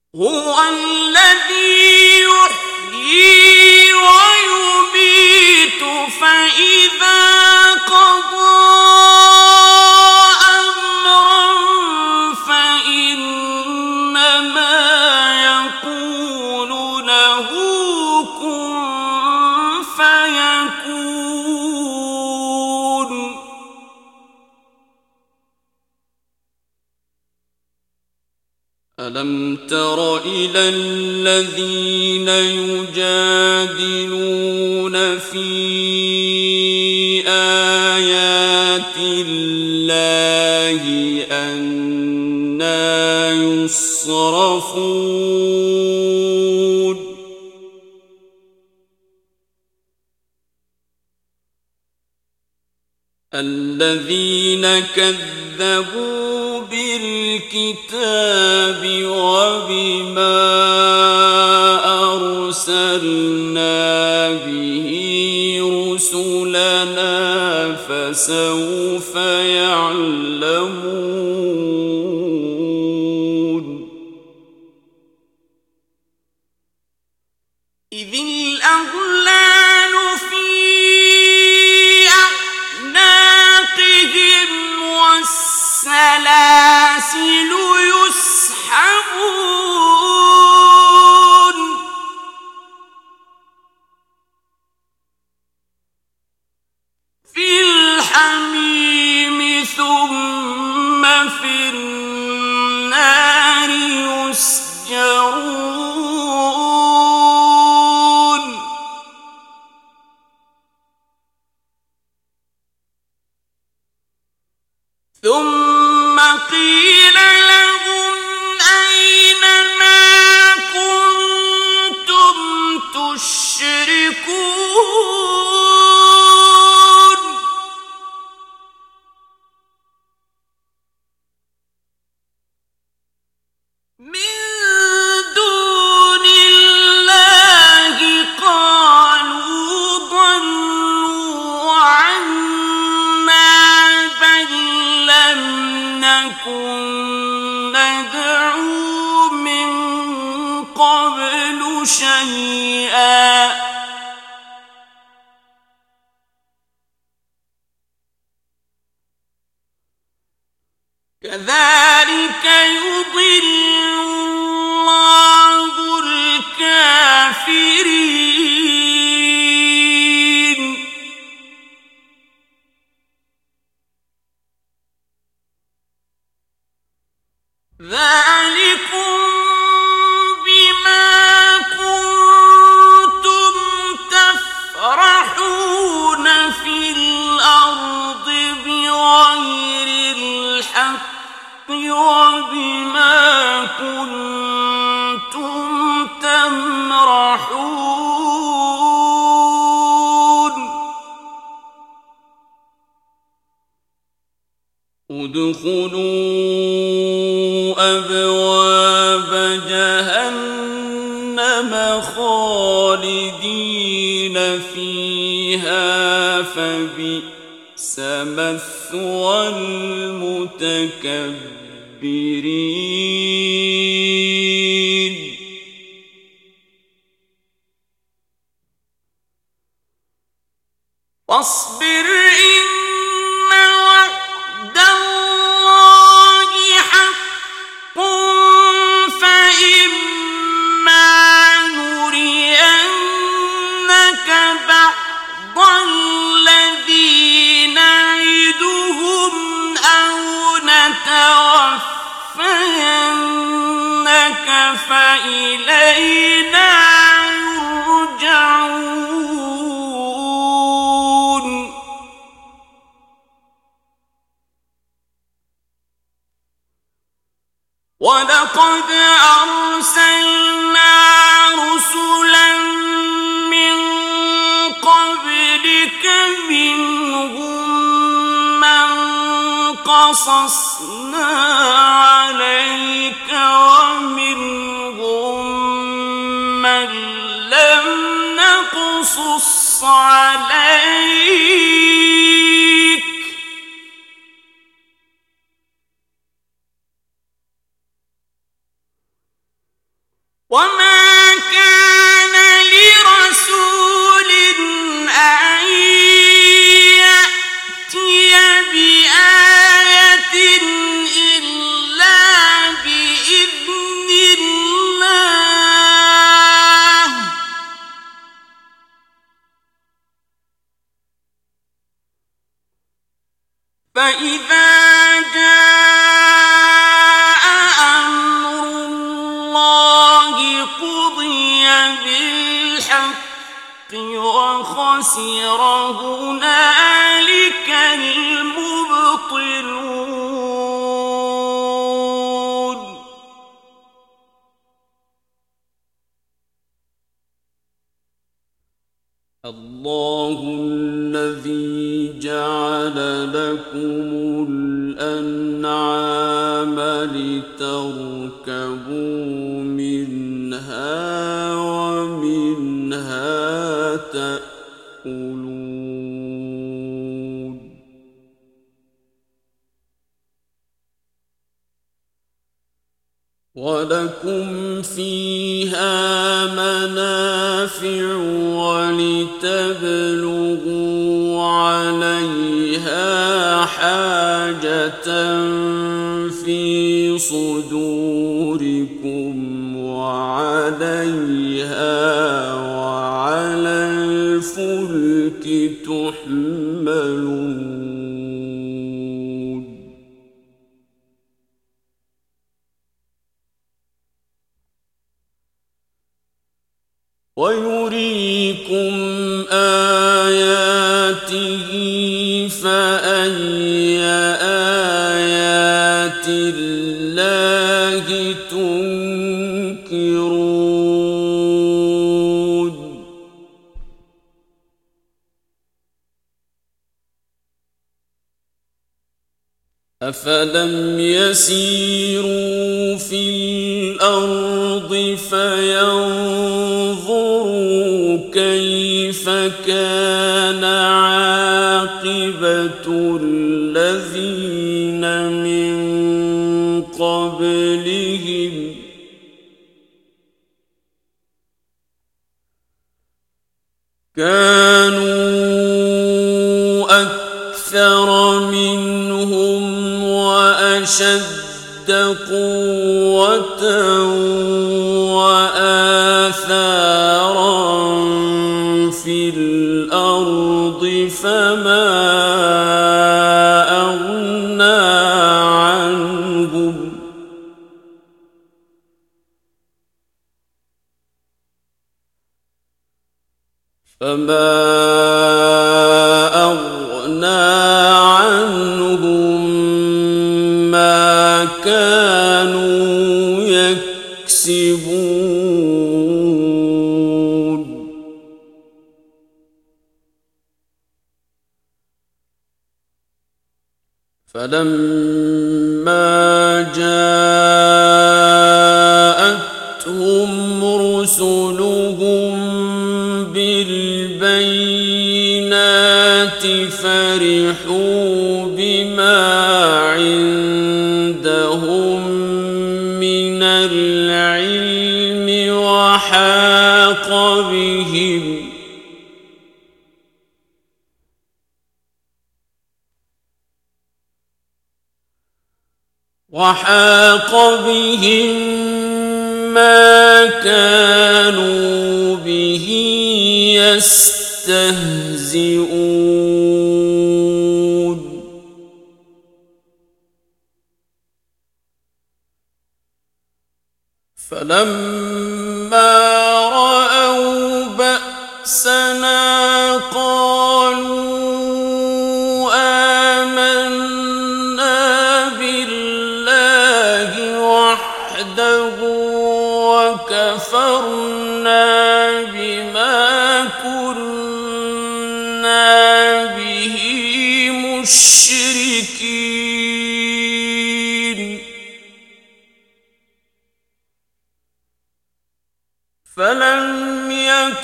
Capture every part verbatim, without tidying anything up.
هو الذي يحيي ويميت فإذا قضى أمرا فإنما يقول له كن فيكون. ألم تر إلى الذين يجادلون في آيات الله أنى يصرفون الذين كذبوا بالكتاب وبما أرسلنا به رسلنا فسوف يعلمون. إذ الأغلال في أعناقهم والسلاسل يسحبون في الحميم ثم في النار يسجرون. ثم قيل لهم أين ما كنتم تشركون من دون الله قالوا ضلوا عنا بل لم نكن ندعو من قبل شيئا كذلك يضل الله الكافرين. ذلكم بما كنتم تفرحون في الأرض بغير الحق وبما كنتم تمرحون. ادخلوا أبواب جهنم خالدين فيها فبئس مثوى المتكبرين. واصبر إن وعد الله حق فإما نرينك بعض الذي نعدهم أو نتوفينك فإلينا يرجعون. ولقد أرسلنا رسلا من قبلك منهم من قصصنا عليك ومنهم من لم نقصص عليك وما كان لرسول أن يأتي بآية إلا بإذن الله فإذا جاء أمر الله قضي بالحق وخسر هنالك المبطلون الله الذي جعل لكم الأنعام لتركبوا منها ومنها تأكلون ولكم فيها منافع ولتبلغوا عليها حاجة في صدوركم وعليها وعلى الفلك تحملون ويريكم آياته فأي آيات الله تنكرون أفلم يسيروا في الأرض فينظروا كيف كان عاقبة الذين من قبلهم كانوا أكثر منهم وأشد قوة وآثارا في الأرض فما أغنى عنهم فما أغنى عنهم ما كانوا يكسبون فلما جاءتهم رسلهم بالبينات فرحوا بما عندهم من العلم وحاق بهم وحاق بهم ما كانوا به يستهزئون فلما رأوا بأسنا قالوا آمنا بالله وحده وكفرنا بما كنا به مشركين فلم يك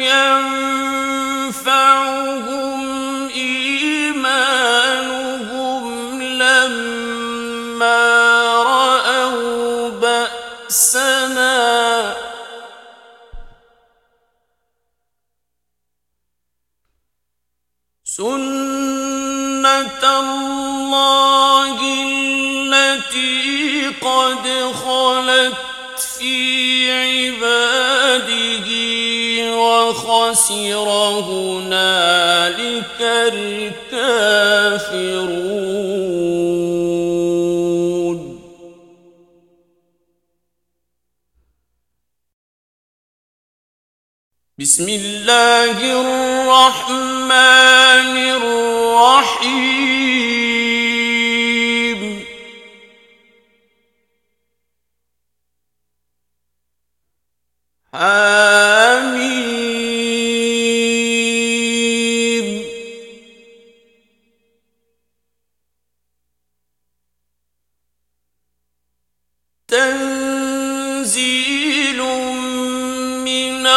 ينفعهم إيمانهم لما رأوا بأسنا قد خلت في عباده وخسر هنالك الكافرون. بسم الله الرحمن الرحيم. حميم. تنزيل من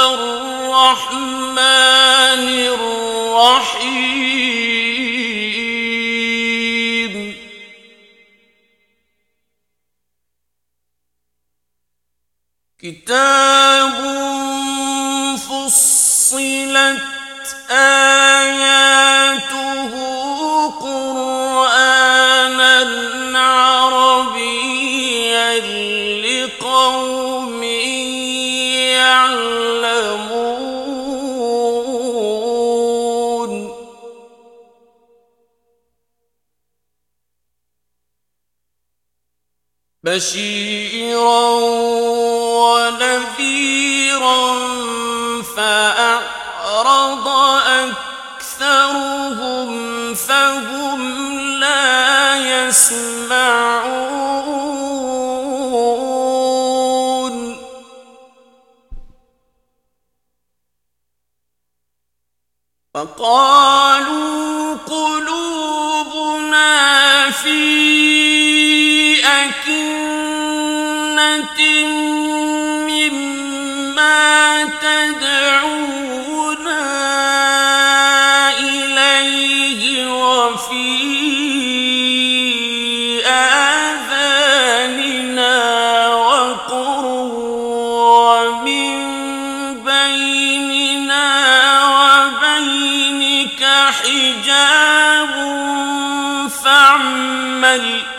الرحمن الرحيم. كتاب فصلت آياته قرآنًا عربيًّا لقوم يعلمون. بشيرًا ونذيرًا فأعرض أكثرهم فهم لا يسمعون. فقالوا قلوبنا في أكنة مما تدعونا إليه وفي آذاننا وقر ومن بيننا وبينك حجاب فاعمل